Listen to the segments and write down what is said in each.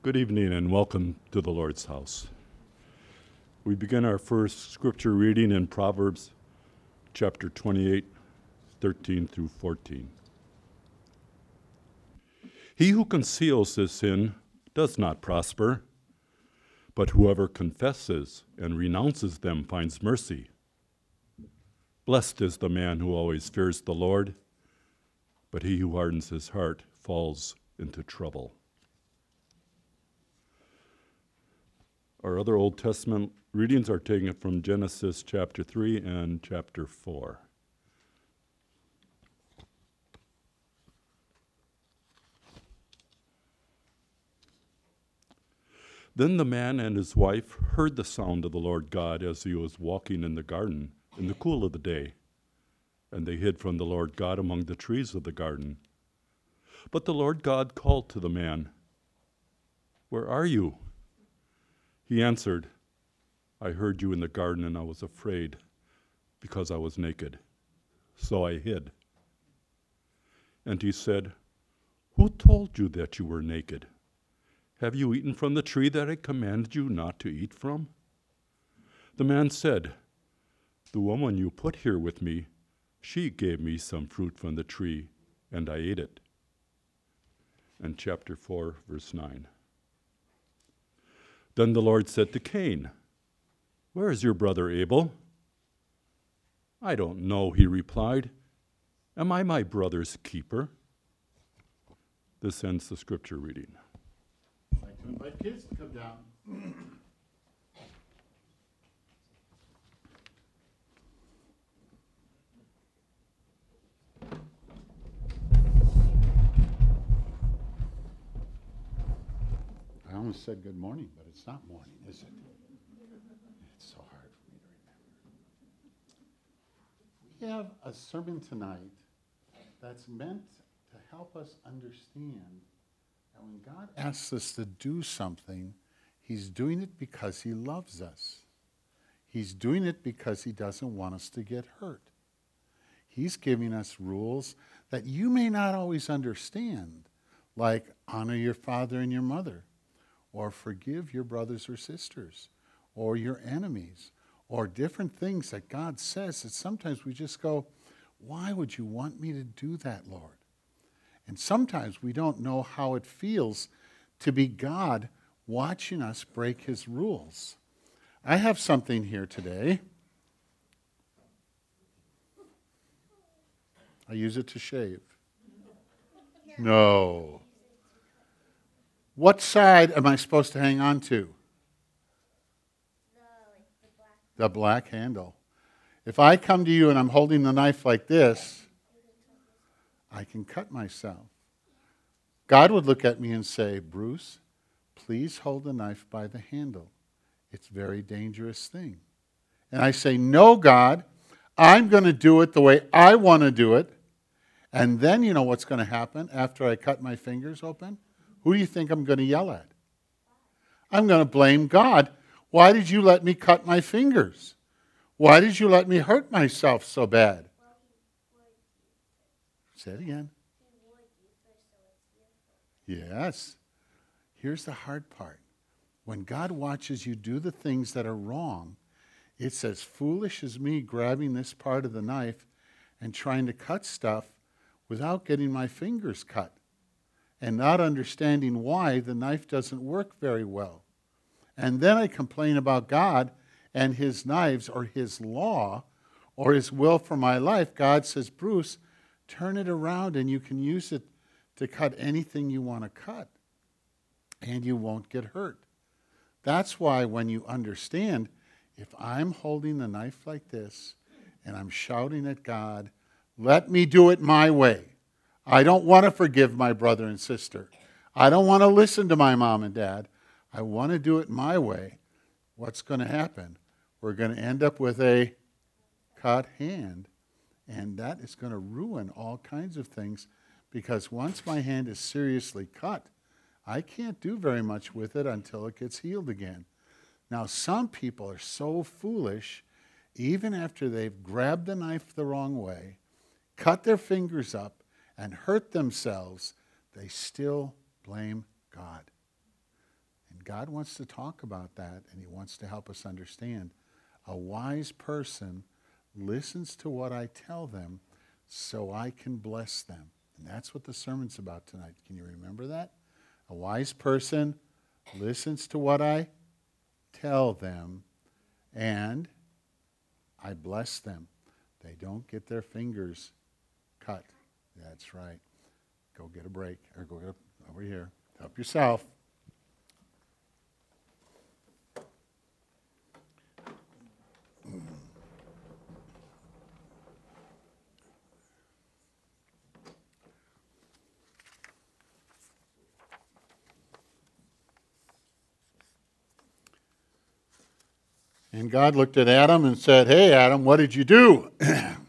Good evening and welcome to the Lord's house. We begin our first scripture reading in Proverbs chapter 28, 13 through 14. He who conceals his sin does not prosper, but whoever confesses and renounces them finds mercy. Blessed is the man who always fears the Lord, but he who hardens his heart falls into trouble. Our other Old Testament readings are taken from Genesis chapter 3 and chapter 4. Then the man and his wife heard the sound of the Lord God as he was walking in the garden in the cool of the day, and they hid from the Lord God among the trees of the garden. But the Lord God called to the man, "Where are you?" He answered, "I heard you in the garden, and I was afraid, because I was naked. So I hid." And he said, "Who told you that you were naked? Have you eaten from the tree that I commanded you not to eat from?" The man said, "The woman you put here with me, she gave me some fruit from the tree, and I ate it." And chapter 4, verse 9. Then the Lord said to Cain, "Where is your brother Abel?" "I don't know," he replied. "Am I my brother's keeper?" This ends the scripture reading. I'd like to invite kids to come down. I almost said good morning, but it's not morning, is it? It's so hard for me to remember. We have a sermon tonight that's meant to help us understand that when God asks us to do something, he's doing it because he loves us. He's doing it because he doesn't want us to get hurt. He's giving us rules that you may not always understand, like honor your father and your mother, or forgive your brothers or sisters, or your enemies, or different things that God says that sometimes we just go, why would you want me to do that, Lord? And sometimes we don't know how it feels to be God watching us break his rules. I have something here today. I use it to shave. No. What side am I supposed to hang on to? The black handle. If I come to you and I'm holding the knife like this, I can cut myself. God would look at me and say, "Bruce, please hold the knife by the handle. It's a very dangerous thing." And I say, "No, God, I'm going to do it the way I want to do it." And then you know what's going to happen after I cut my fingers open? Who do you think I'm going to yell at? I'm going to blame God. Why did you let me cut my fingers? Why did you let me hurt myself so bad? Say it again. Yes. Here's the hard part. When God watches you do the things that are wrong, it's as foolish as me grabbing this part of the knife and trying to cut stuff without getting my fingers cut and not understanding why the knife doesn't work very well. And then I complain about God and his knives or his law or his will for my life. God says, "Bruce, turn it around and you can use it to cut anything you want to cut and you won't get hurt." That's why when you understand, if I'm holding the knife like this and I'm shouting at God, "Let me do it my way. I don't want to forgive my brother and sister. I don't want to listen to my mom and dad. I want to do it my way," what's going to happen? We're going to end up with a cut hand, and that is going to ruin all kinds of things, because once my hand is seriously cut, I can't do very much with it until it gets healed again. Now, some people are so foolish, even after they've grabbed the knife the wrong way, cut their fingers up, and hurt themselves, they still blame God. God wants to talk about that, and he wants to help us understand. A wise person listens to what I tell them so I can bless them. And that's what the sermon's about tonight. Can you remember that? A wise person listens to what I tell them, and I bless them. They don't get their fingers cut. That's right. Go get a break, or go get over here. Help yourself. And God looked at Adam and said, "Hey, Adam, what did you do?" And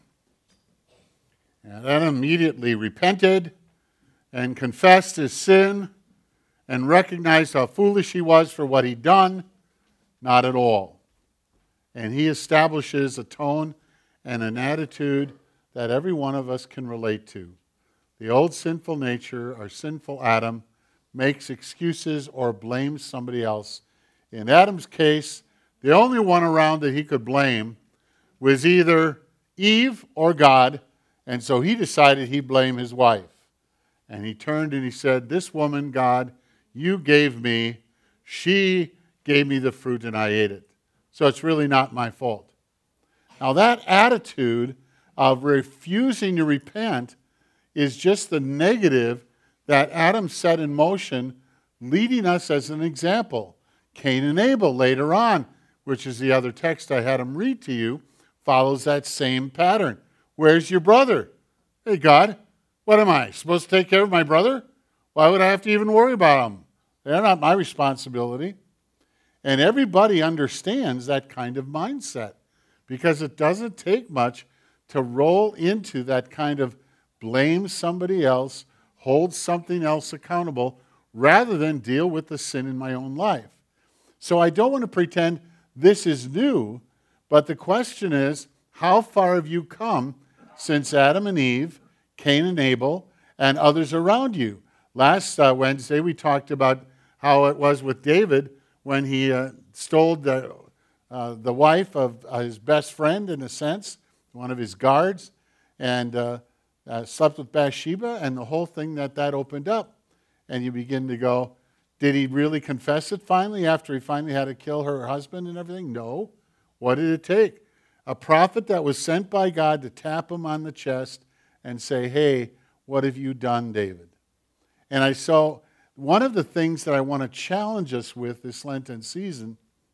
Adam immediately repented and confessed his sin and recognized how foolish he was for what he'd done. Not at all. And he establishes a tone and an attitude that every one of us can relate to. The old sinful nature, our sinful Adam, makes excuses or blames somebody else. In Adam's case, the only one around that he could blame was either Eve or God, and so he decided he'd blame his wife. And he turned and he said, "This woman, God, you gave me. She gave me the fruit and I ate it. So it's really not my fault." Now that attitude of refusing to repent is just the negative that Adam set in motion, leading us as an example. Cain and Abel later on, which is the other text I had him read to you, follows that same pattern. Where's your brother? Hey, God, what am I, supposed to take care of my brother? Why would I have to even worry about them? They're not my responsibility. And everybody understands that kind of mindset because it doesn't take much to roll into that kind of blame somebody else, hold something else accountable, rather than deal with the sin in my own life. So I don't want to pretend this is new, but the question is, how far have you come since Adam and Eve, Cain and Abel, and others around you? Last Wednesday we talked about how it was with David when he stole the wife of his best friend, in a sense, one of his guards, and slept with Bathsheba, and the whole thing that opened up. And you begin to go, did he really confess it finally after he finally had to kill her husband and everything? No. What did it take? A prophet that was sent by God to tap him on the chest and say, "Hey, what have you done, David?" And so one of the things that I want to challenge us with this Lenten season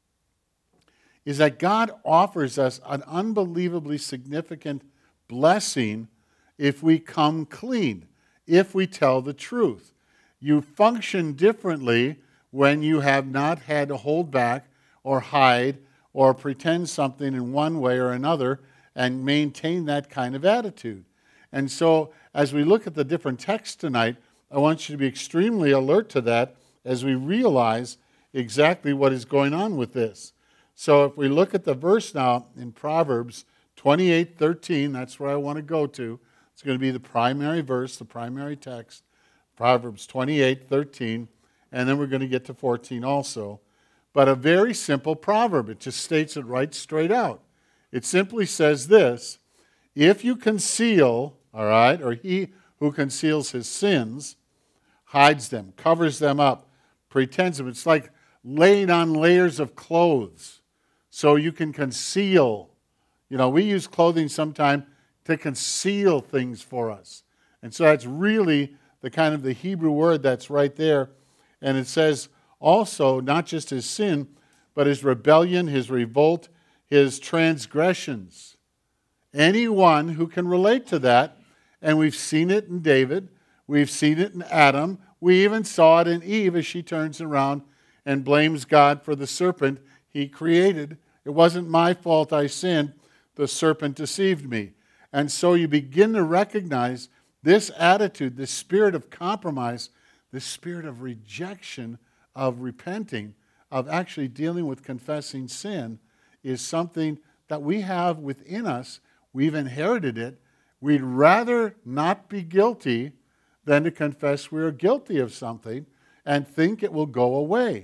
is that God offers us an unbelievably significant blessing if we come clean, if we tell the truth. You function differently when you have not had to hold back or hide or pretend something in one way or another and maintain that kind of attitude. And so as we look at the different texts tonight, I want you to be extremely alert to that as we realize exactly what is going on with this. So if we look at the verse now in Proverbs 28:13, that's where I want to go to. It's going to be the primary verse, the primary text. Proverbs 28:13, and then we're going to get to 14 also. But a very simple proverb. It just states it right straight out. It simply says this: if you conceal, all right, or he who conceals his sins, hides them, covers them up, pretends them. It's like laying on layers of clothes so you can conceal. You know, we use clothing sometimes to conceal things for us. And so that's really the kind of the Hebrew word that's right there. And it says also not just his sin, but his rebellion, his revolt, his transgressions. Anyone who can relate to that, and we've seen it in David, we've seen it in Adam, we even saw it in Eve as she turns around and blames God for the serpent he created. It wasn't my fault I sinned, the serpent deceived me. And so you begin to recognize this attitude, this spirit of compromise, this spirit of rejection, of repenting, of actually dealing with confessing sin, is something that we have within us. We've inherited it. We'd rather not be guilty than to confess we're guilty of something and think it will go away.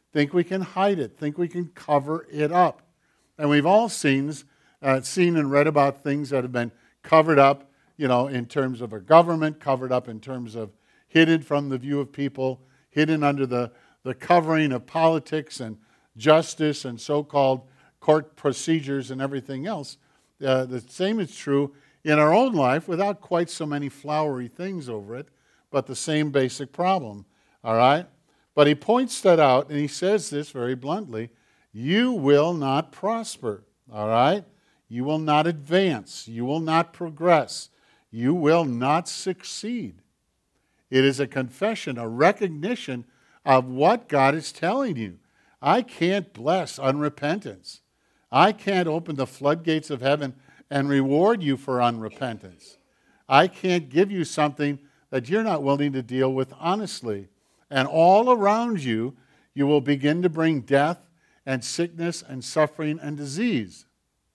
think we can hide it, think we can cover it up. And we've all seen and read about things that have been covered up, in terms of a government, covered up in terms of hidden from the view of people, hidden under the covering of politics and justice and so-called court procedures and everything else. The same is true in our own life without quite so many flowery things over it, but the same basic problem, all right? But he points that out, and he says this very bluntly, you will not prosper, all right? You will not advance. You will not progress. You will not succeed. It is a confession, a recognition of what God is telling you. I can't bless unrepentance. I can't open the floodgates of heaven and reward you for unrepentance. I can't give you something that you're not willing to deal with honestly. And all around you, you will begin to bring death and sickness and suffering and disease.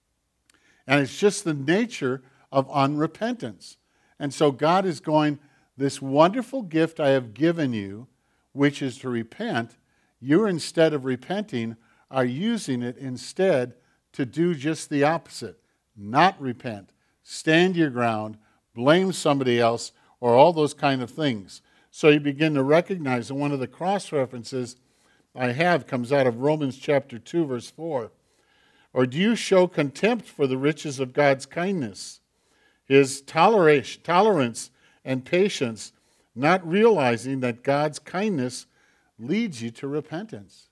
And it's just the nature of unrepentance. And so God is going, this wonderful gift I have given you, which is to repent, you instead of repenting are using it instead to do just the opposite. Not repent, stand your ground, blame somebody else, or all those kind of things. So you begin to recognize, and one of the cross-references I have comes out of Romans chapter 2, verse 4. Or do you show contempt for the riches of God's kindness, His tolerance and patience, not realizing that God's kindness leads you to repentance?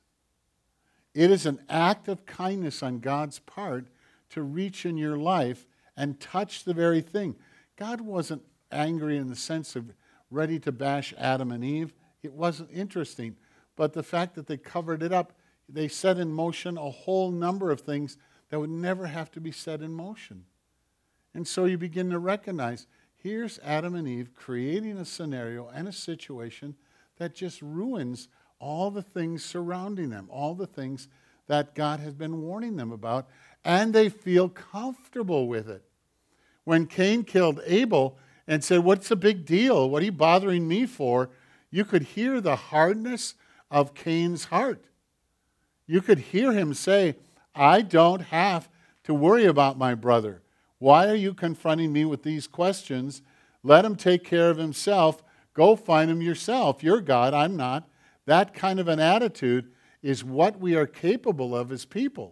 It is an act of kindness on God's part to reach in your life and touch the very thing. God wasn't angry in the sense of ready to bash Adam and Eve. It wasn't interesting. But the fact that they covered it up, they set in motion a whole number of things that would never have to be set in motion. And so you begin to recognize, here's Adam and Eve creating a scenario and a situation that just ruins all the things surrounding them, all the things that God has been warning them about, and they feel comfortable with it. When Cain killed Abel and said, what's the big deal? What are you bothering me for? You could hear the hardness of Cain's heart. You could hear him say, I don't have to worry about my brother. Why are you confronting me with these questions? Let him take care of himself. Go find him yourself. You're God, I'm not. That kind of an attitude is what we are capable of as people.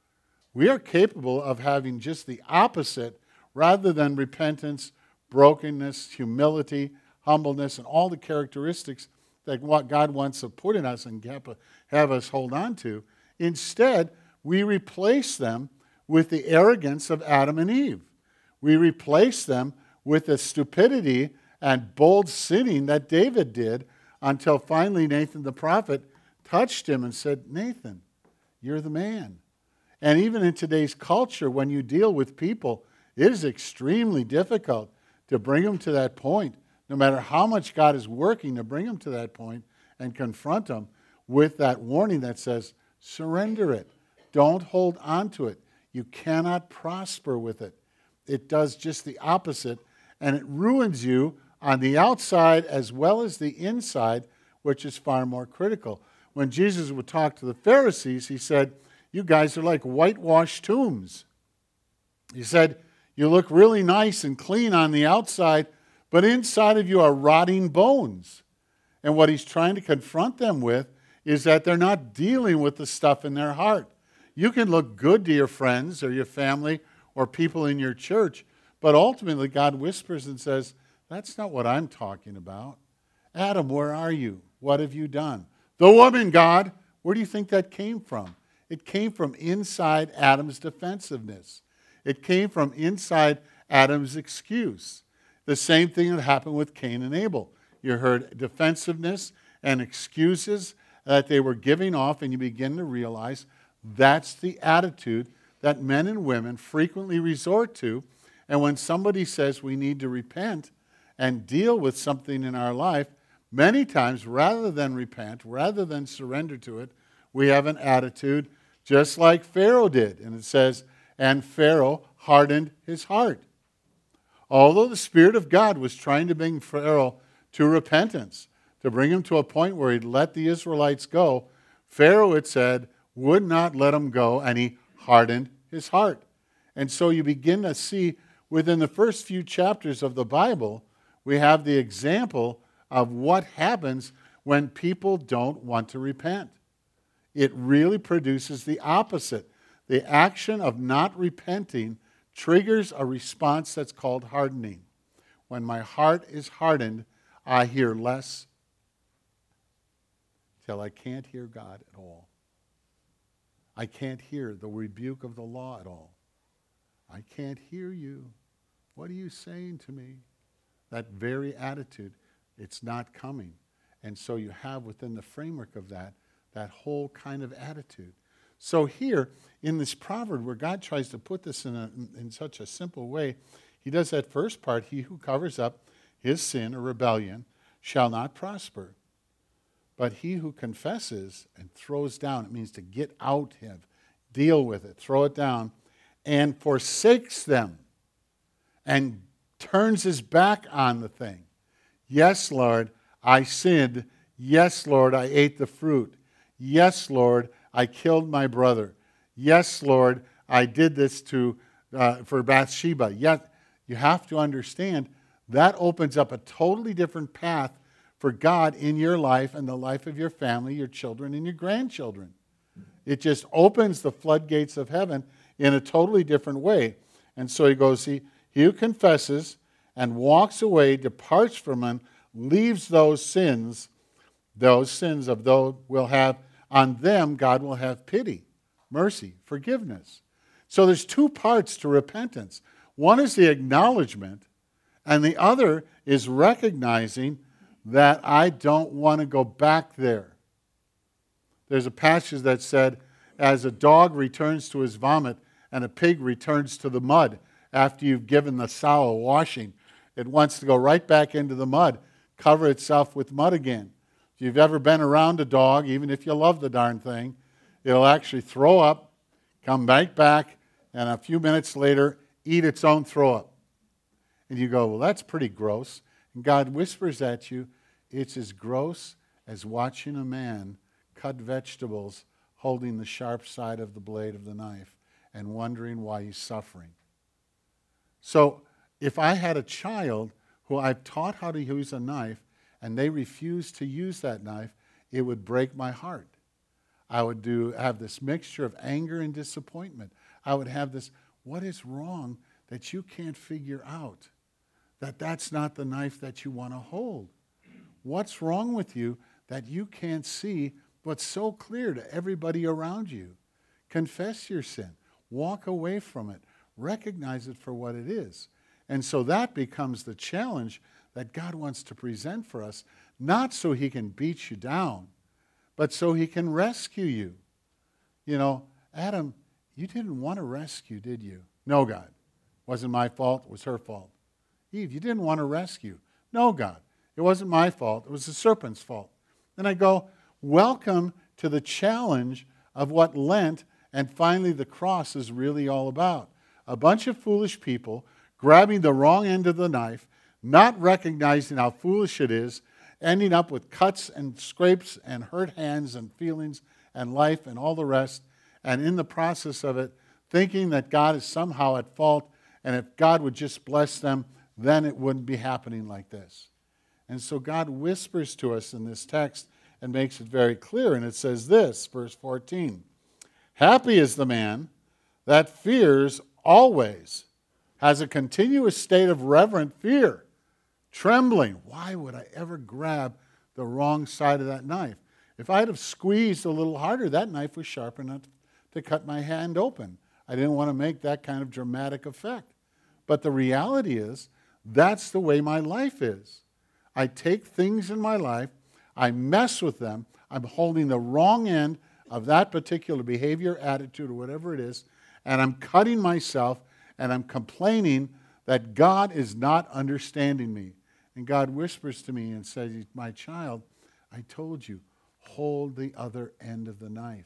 We are capable of having just the opposite rather than repentance, brokenness, humility, humbleness, and all the characteristics that what God wants to put in us and have us hold on to. Instead, we replace them with the arrogance of Adam and Eve. We replace them with the stupidity and bold sinning that David did until finally Nathan the prophet touched him and said, Nathan, you're the man. And even in today's culture, when you deal with people, it is extremely difficult to bring them to that point, no matter how much God is working to bring them to that point and confront them with that warning that says, surrender it. Don't hold on to it. You cannot prosper with it. It does just the opposite, and it ruins you on the outside as well as the inside, which is far more critical. When Jesus would talk to the Pharisees, he said, you guys are like whitewashed tombs. He said, you look really nice and clean on the outside, but inside of you are rotting bones. And what he's trying to confront them with is that they're not dealing with the stuff in their heart. You can look good to your friends or your family or people in your church, but ultimately God whispers and says, that's not what I'm talking about. Adam, where are you? What have you done? The woman, God. Where do you think that came from? It came from inside Adam's defensiveness. It came from inside Adam's excuse. The same thing that happened with Cain and Abel. You heard defensiveness and excuses that they were giving off, and you begin to realize that's the attitude that men and women frequently resort to. And when somebody says we need to repent and deal with something in our life, many times, rather than repent, rather than surrender to it, we have an attitude just like Pharaoh did. And it says, and Pharaoh hardened his heart. Although the Spirit of God was trying to bring Pharaoh to repentance, to bring him to a point where he'd let the Israelites go, Pharaoh, it said, would not let him go, and he hardened his heart. And so you begin to see within the first few chapters of the Bible, we have the example of what happens when people don't want to repent. It really produces the opposite. The action of not repenting triggers a response that's called hardening. When my heart is hardened, I hear less till I can't hear God at all. I can't hear the rebuke of the law at all. I can't hear you. What are you saying to me? That very attitude, it's not coming. And so you have within the framework of that whole kind of attitude. So here, in this proverb where God tries to put this in such a simple way, he does that first part, he who covers up his sin or rebellion shall not prosper. But he who confesses and throws down, it means to get out of, deal with it, throw it down, and forsakes them and turns his back on the thing. Yes, Lord, I sinned. Yes, Lord, I ate the fruit. Yes, Lord, I killed my brother. Yes, Lord, I did this for Bathsheba. Yet you have to understand that opens up a totally different path for God in your life and the life of your family, your children, and your grandchildren. It just opens the floodgates of heaven in a totally different way. And so he goes, he who confesses and walks away, departs from him, leaves those sins of those will have, on them God will have pity, mercy, forgiveness. So there's two parts to repentance. One is the acknowledgement, and the other is recognizing that I don't want to go back there. There's a passage that said, as a dog returns to his vomit and a pig returns to the mud after you've given the sow a washing, it wants to go right back into the mud, cover itself with mud again. If you've ever been around a dog, even if you love the darn thing, it'll actually throw up, come right back, and a few minutes later, eat its own throw up. And you go, well, that's pretty gross. And God whispers at you, it's as gross as watching a man cut vegetables holding the sharp side of the blade of the knife and wondering why he's suffering. So if I had a child who I've taught how to use a knife and they refuse to use that knife, it would break my heart. I would have this mixture of anger and disappointment. I would have this, what is wrong that you can't figure out? That's not the knife that you want to hold. What's wrong with you that you can't see what's so clear to everybody around you? Confess your sin. Walk away from it. Recognize it for what it is. And so that becomes the challenge that God wants to present for us, not so he can beat you down, but so he can rescue you. You know, Adam, you didn't want to rescue, did you? No, God. Wasn't my fault. It was her fault. Eve, you didn't want to rescue. No, God. It wasn't my fault. It was the serpent's fault. And I go, welcome to the challenge of what Lent and finally the cross is really all about. A bunch of foolish people grabbing the wrong end of the knife, not recognizing how foolish it is, ending up with cuts and scrapes and hurt hands and feelings and life and all the rest, and in the process of it, thinking that God is somehow at fault, and if God would just bless them, then it wouldn't be happening like this. And so God whispers to us in this text and makes it very clear, and it says this, verse 14, happy is the man that fears always, has a continuous state of reverent fear, trembling. Why would I ever grab the wrong side of that knife? If I'd have squeezed a little harder, that knife was sharp enough to cut my hand open. I didn't want to make that kind of dramatic effect. But the reality is, that's the way my life is. I take things in my life, I mess with them, I'm holding the wrong end of that particular behavior, attitude, or whatever it is, and I'm cutting myself, and I'm complaining that God is not understanding me. And God whispers to me and says, my child, I told you, hold the other end of the knife.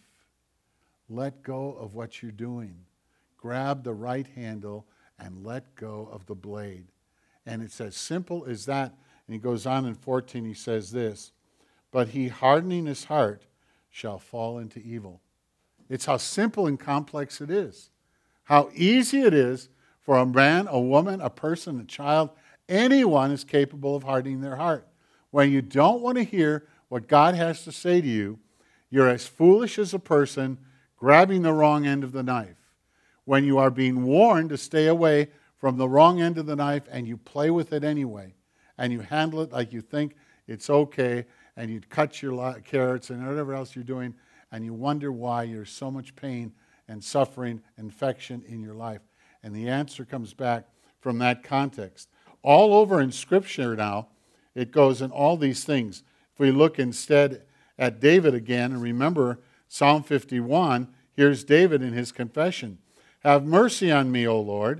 Let go of what you're doing. Grab the right handle and let go of the blade. And it's as simple as that. And he goes on in 14, he says this, but he hardening his heart shall fall into evil. It's how simple and complex it is. How easy it is for a man, a woman, a person, a child, anyone is capable of hardening their heart. When you don't want to hear what God has to say to you, you're as foolish as a person grabbing the wrong end of the knife. When you are being warned to stay away from the wrong end of the knife and you play with it anyway, and you handle it like you think it's okay, and you cut your carrots and whatever else you're doing, and you wonder why there's so much pain and suffering, infection in your life. And the answer comes back from that context. All over in Scripture now, it goes in all these things. If we look instead at David again, and remember Psalm 51, here's David in his confession. Have mercy on me, O Lord,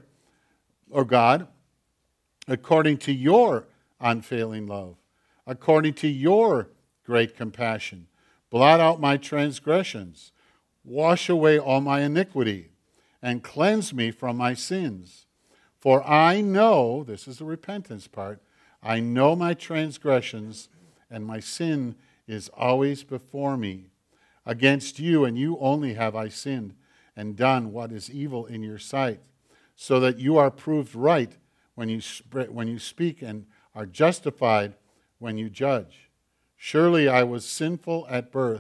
or God, according to your unfailing love, according to your great compassion. Blot out my transgressions, wash away all my iniquity, and cleanse me from my sins. For I know, this is the repentance part, I know my transgressions, and my sin is always before me. Against you and you only have I sinned, and done what is evil in your sight, so that you are proved right when you speak, and are justified when you judge. Surely I was sinful at birth,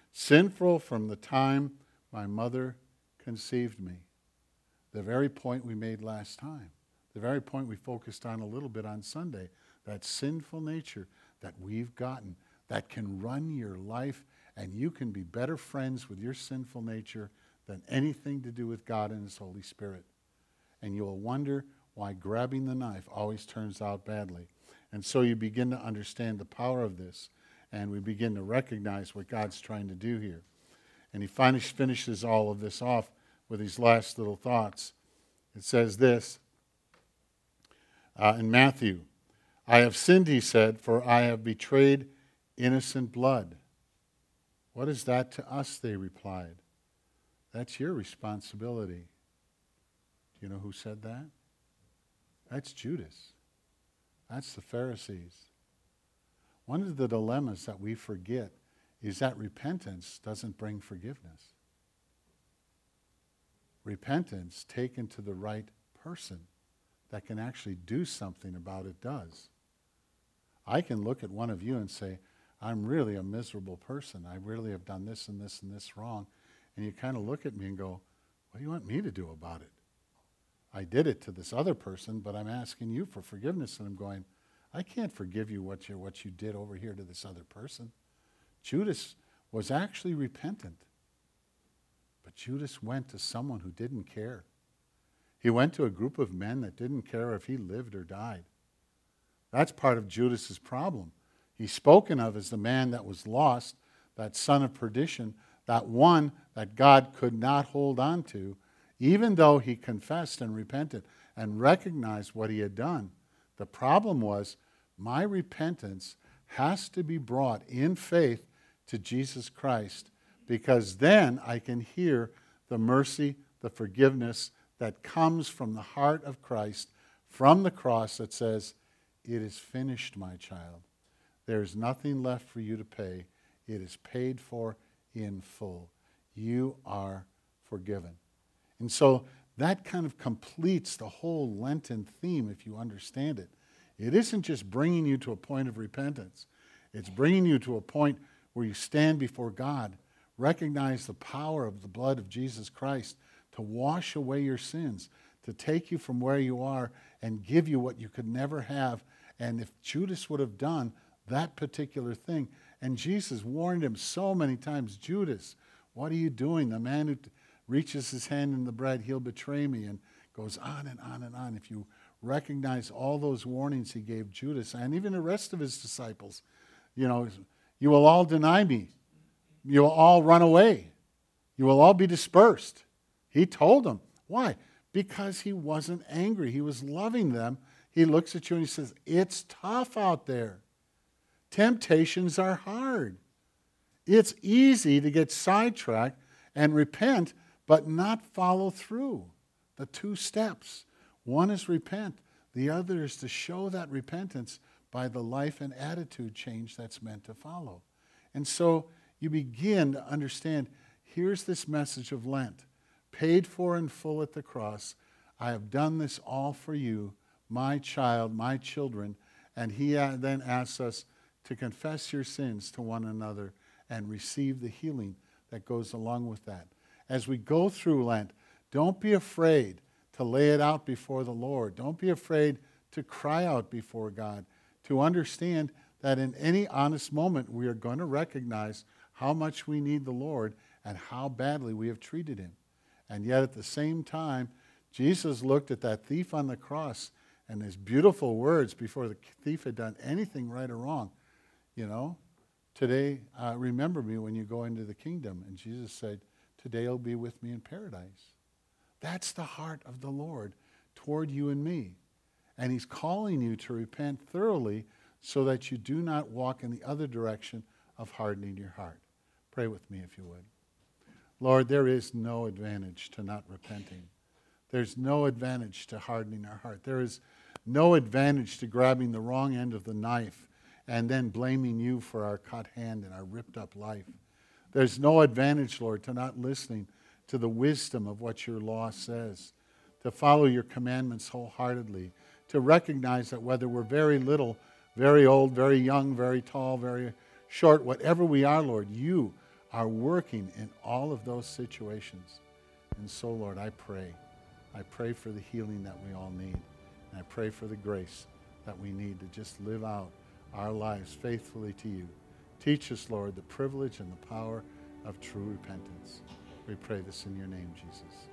sinful from the time my mother conceived me. The very point we made last time, the very point we focused on a little bit on Sunday, that sinful nature that we've gotten that can run your life, and you can be better friends with your sinful nature than anything to do with God and His Holy Spirit. And you'll wonder why grabbing the knife always turns out badly. And so you begin to understand the power of this, and we begin to recognize what God's trying to do here. And he finishes all of this off with these last little thoughts. It says this in Matthew, I have sinned, he said, for I have betrayed innocent blood. What is that to us, they replied. That's your responsibility. Do you know who said that? That's Judas. That's the Pharisees. One of the dilemmas that we forget is that repentance doesn't bring forgiveness. Repentance taken to the right person that can actually do something about it does. I can look at one of you and say, I'm really a miserable person. I really have done this and this and this wrong. And you kind of look at me and go, what do you want me to do about it? I did it to this other person, but I'm asking you for forgiveness. And I'm going, I can't forgive you what you did over here to this other person. Judas was actually repentant. But Judas went to someone who didn't care. He went to a group of men that didn't care if he lived or died. That's part of Judas's problem. He's spoken of as the man that was lost, that son of perdition, that one that God could not hold on to, even though he confessed and repented and recognized what he had done. The problem was, my repentance has to be brought in faith to Jesus Christ, because then I can hear the mercy, the forgiveness that comes from the heart of Christ, from the cross that says, it is finished, my child. There is nothing left for you to pay. It is paid for in full. You are forgiven. And so that kind of completes the whole Lenten theme, if you understand it. It isn't just bringing you to a point of repentance. It's bringing you to a point where you stand before God, recognize the power of the blood of Jesus Christ to wash away your sins, to take you from where you are and give you what you could never have. And if Judas would have done that particular thing, and Jesus warned him so many times, Judas, what are you doing? The man who reaches his hand in the bread, he'll betray me, and goes on and on and on. If you recognize all those warnings he gave Judas and even the rest of his disciples, you will all deny me. You will all run away. You will all be dispersed. He told them. Why? Because he wasn't angry. He was loving them. He looks at you and he says, it's tough out there. Temptations are hard. It's easy to get sidetracked and repent, but not follow through. The two steps. One is repent. The other is to show that repentance by the life and attitude change that's meant to follow. And so you begin to understand, here's this message of Lent, paid for in full at the cross. I have done this all for you, my child, my children. And he then asks us to confess your sins to one another and receive the healing that goes along with that. As we go through Lent, don't be afraid to lay it out before the Lord. Don't be afraid to cry out before God, to understand that in any honest moment we are going to recognize how much we need the Lord and how badly we have treated him. And yet at the same time, Jesus looked at that thief on the cross and his beautiful words before the thief had done anything right or wrong. You know, today, remember me when you go into the kingdom. And Jesus said, today you'll be with me in paradise. That's the heart of the Lord toward you and me. And he's calling you to repent thoroughly so that you do not walk in the other direction of hardening your heart. Pray with me if you would. Lord, there is no advantage to not repenting. There's no advantage to hardening our heart. There is no advantage to grabbing the wrong end of the knife and then blaming you for our cut hand and our ripped up life. There's no advantage, Lord, to not listening to the wisdom of what your law says, to follow your commandments wholeheartedly, to recognize that whether we're very little, very old, very young, very tall, very short, whatever we are, Lord, you are working in all of those situations. And so, Lord, I pray for the healing that we all need. And I pray for the grace that we need to just live out our lives faithfully to you. Teach us, Lord, the privilege and the power of true repentance. We pray this in your name, Jesus.